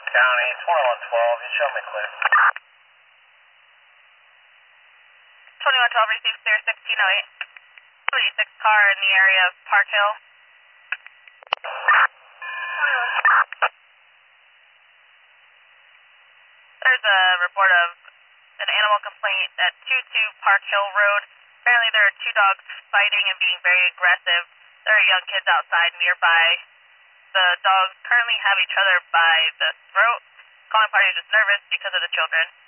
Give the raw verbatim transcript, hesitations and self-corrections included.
County, twenty-one twelve, you show me clear. twenty-one twelve, received clear sixteen oh eight. twenty-six car in the area of Park Hill. There's a report of an animal complaint at two two Park Hill Road. Apparently there are two dogs fighting and being very aggressive. There are young kids outside nearby. The dogs currently have each other by the throat. Calling party is just nervous because of the children.